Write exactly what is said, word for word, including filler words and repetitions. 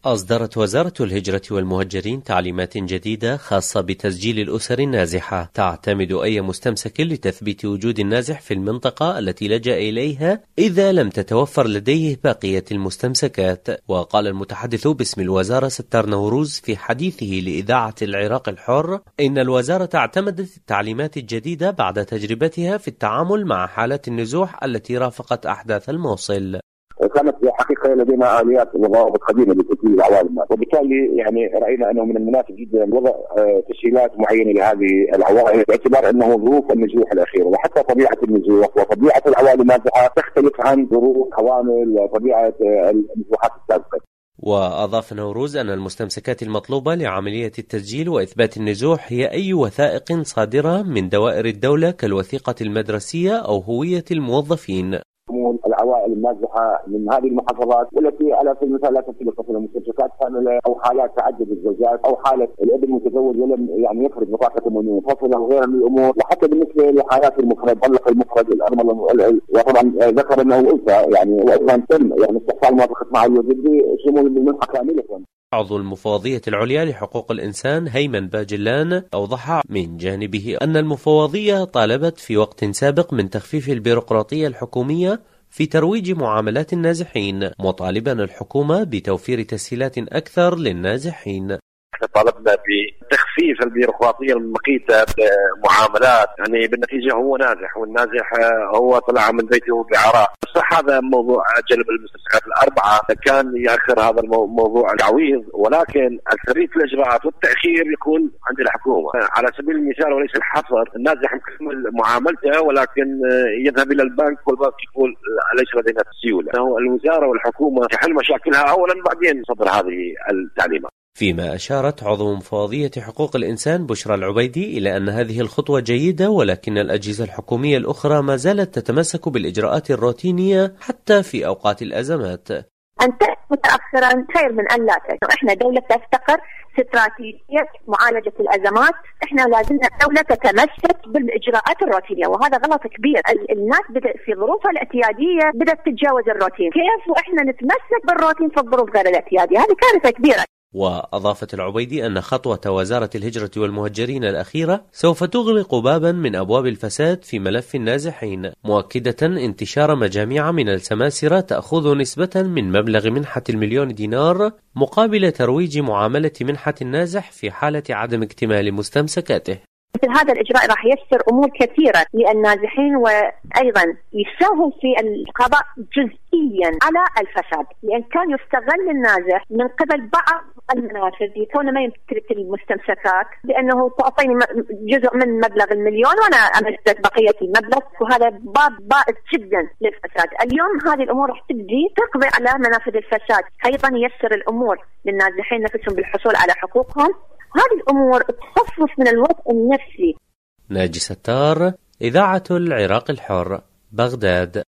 أصدرت وزارة الهجرة والمهجرين تعليمات جديدة خاصة بتسجيل الأسر النازحة، تعتمد أي مستمسك لتثبيت وجود النازح في المنطقة التي لجأ إليها إذا لم تتوفر لديه بقية المستمسكات. وقال المتحدث باسم الوزارة ستار نوروز في حديثه لإذاعة العراق الحر إن الوزارة اعتمدت التعليمات الجديدة بعد تجربتها في التعامل مع حالات النزوح التي رافقت أحداث الموصل. كانت في الحقيقه لدينا اليات وضوابط قديمه لتسجيل العوائل، وبالتالي يعني راينا انه من المناسب جدا وضع تسهيلات معينه لهذه العوائل باعتبار انه ظروف النزوح الاخيره وحتى طبيعه النزوح وطبيعه العوائل النازحه تختلف عن ظروف عوامل وطبيعه النزوحات السابقه. وأضاف نوروز أن المستمسكات المطلوبة لعملية التسجيل وإثبات النزوح هي أي وثائق صادرة من دوائر الدولة كالوثيقة المدرسية أو هوية الموظفين. العوائل النازحه من هذه المحافظات والتي على سبيل المثال لا تمتلك مثلا مستمسكات كامله او حالات تعدد الزوجات او حاله الابن متزوج ولم يعني يخرج بطاقه منفصله وغيرها من الامور، وحتى بالنسبه لحالات المفرد طلق المفرد الارمله وطبعا ذكر انه انثى يعني وايضا تم يعني استحصال موافقه معالي الوزير شمول المنحه كامله. عضو المفوضية العليا لحقوق الإنسان هيمن باجلان أوضح من جانبه أن المفوضية طالبت في وقت سابق من تخفيف البيروقراطية الحكومية في ترويج معاملات النازحين، مطالبا الحكومة بتوفير تسهيلات أكثر للنازحين. طالبنا بتخفيف البيروقراطيه المقيته بمعاملات، يعني بالنتيجه هو نازح والنازح هو طلع من بيته بعراء. صح هذا موضوع جلب المستمسكات الاربعه كان ياخر هذا الموضوع التعويض، ولكن اكثريه الاجراءات والتاخير يكون عند الحكومه. على سبيل المثال وليس الحصر، النازح مكمل معاملته ولكن يذهب الى البنك والبنك يقول ليس لدينا تسيوله. الوزاره والحكومه تحل مشاكلها اولا بعدين تصدر هذه التعليمات. فيما أشارت عضو مفوضية حقوق الإنسان بشرى العبيدي إلى أن هذه الخطوة جيدة، ولكن الأجهزة الحكومية الأخرى ما زالت تتمسك بالإجراءات الروتينية حتى في أوقات الأزمات. أن تأتي متأخرا خير من أن لا تأتي. إحنا دولة تفتقر استراتيجية معالجة الأزمات، إحنا لازم دولة تتمسك بالإجراءات الروتينية، وهذا غلط كبير. الناس بدأ في ظروفها الاعتيادية بدأت تتجاوز الروتين، كيف وإحنا نتمسك بالروتين في الظروف غير الاعتيادية؟ هذه كارثة كبيرة. وأضافت العبيدي أن خطوة وزارة الهجرة والمهجرين الأخيرة سوف تغلق بابا من أبواب الفساد في ملف النازحين، مؤكدة انتشار مجاميع من السماسرة تأخذ نسبة من مبلغ منحة المليون دينار مقابل ترويج معاملة منحة النازح في حالة عدم اكتمال مستمسكاته. مثل هذا الإجراء راح ييسر أمور كثيرة للنازحين، وأيضا يساهم في القضاء جزئيا على الفساد، لأن كان يستغل النازح من قبل بعض المنافذ يكون ما يمتلك المستمسكات بأنه تعطيني جزء من مبلغ المليون وأنا أمسك بقية المبلغ، وهذا باب بائس جدا للفساد. اليوم هذه الأمور راح تبدي تقضي على منافذ الفساد، أيضا ييسر الأمور للنازحين نفسهم بالحصول على حقوقهم. هذه الأمور تخفف من الوضع النفسي. ناجي ستار، إذاعة العراق الحر، بغداد.